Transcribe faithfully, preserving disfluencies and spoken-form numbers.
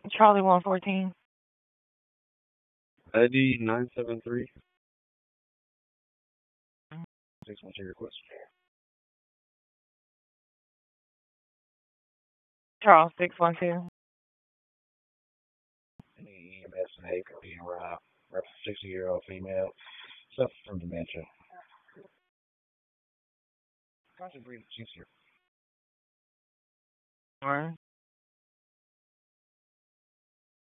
Charlie one fourteen. Eddie nine seven three. Six one to your question. Charles six one two. Any E M S and A could be around sixty year old female, suffer from dementia. Constant breathing, she's here. Or